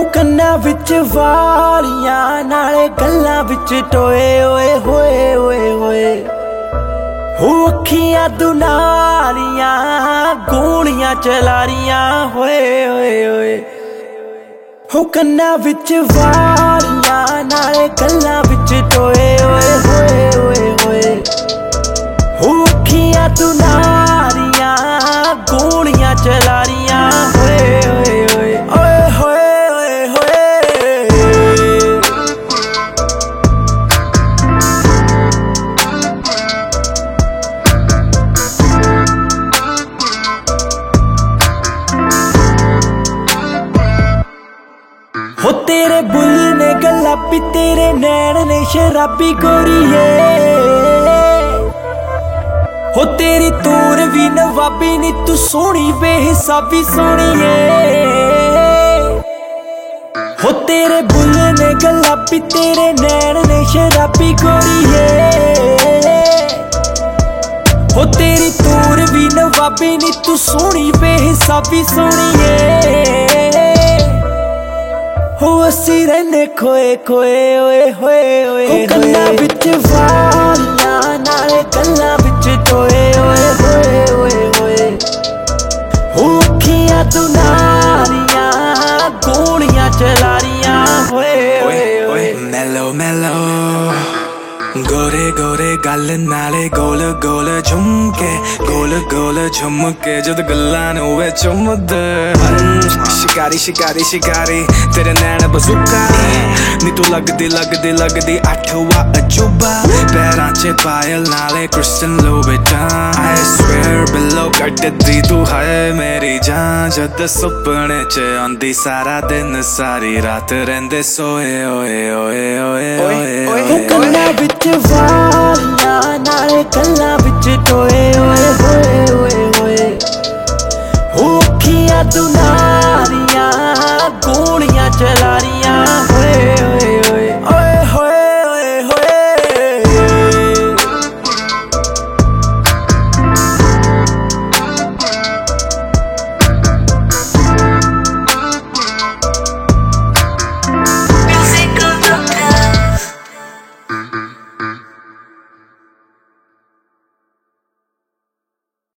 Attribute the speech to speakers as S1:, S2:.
S1: ਕੰਨਾਂ ਵਿੱਚ ਵਾਲੀਆਂ ਨਾਲੇ ਗੱਲਾਂ ਵਿੱਚ ਟੋਏ ਓਏ ਹੋਏ ਓਏ ਹੋਏ ਹੋ ਅੱਖੀਆਂ ਦੁਨਾਲੀਆਂ ਗੋਲੀਆਂ ਚਲਾ ਰੀਆਂ ਹੋਏ ਓਏ ਓਏ ਹੋ ਕੰਨਾਂ ਵਿੱਚ ਵਾਲੀਆਂ ਨਾਲੇ ਗੱਲਾਂ ਵਿੱਚ ਟੋਏ ਓਏ ਹੋਏ ਓਏ ਹੋਏ ਹੋ ਅੱਖੀਆਂ ਦੁਨਾਲੀਆਂ ਗੋਲੀਆਂ ਚਲਾ ਰੀਆਂ ਹੋਏ ਓਏ ਓਏ ਓਏ ਹੋਏ ਓਏ ਹੋਏ ਹੋ तेरे बुल ने गुलाबी तेरे नैन ने शराबी गोरीए हो तेरी तूर भी नवाबी नी तू सोहनी बेहिसाबी सोहणीए हो तेरे बुल ने गुलाबी तेरे नैन ने शराबी गोरीए हो तेरी तूर भी नवाबी नी तू सोहनी बेहिसाबी सोहणीए हो असी रहने खोए खोए ओए होए ओए हो गल्लां विच वालियां नाले गल्लां विच टोए ओए होए ओए होए हो अखियां दुनालियां गोलियां चला रियां होए ओए ओए
S2: मेलो मेलो गोरे गोरे गल नाले गोल गोल झुमके गोल गोल झुमके जद गल्लां नूं वे चुमदे शिकारी शिकारी शिकारी तेरे नैन बज़ूका नी तू लगदी लगदी लगदी अठवा अजूबा पैरां च पायल नाले क्रिस्टन लोबेटान I swear below कटदी तू है मेरी जान जद सुपने च आंदी सारा दिन सारी रात रहिंदे सोए ओए ओए ओए ओए
S1: हो गल्लां विच वालियां नाले गल्लां विच टोए ओए होए ओए होए हो अखियां दुना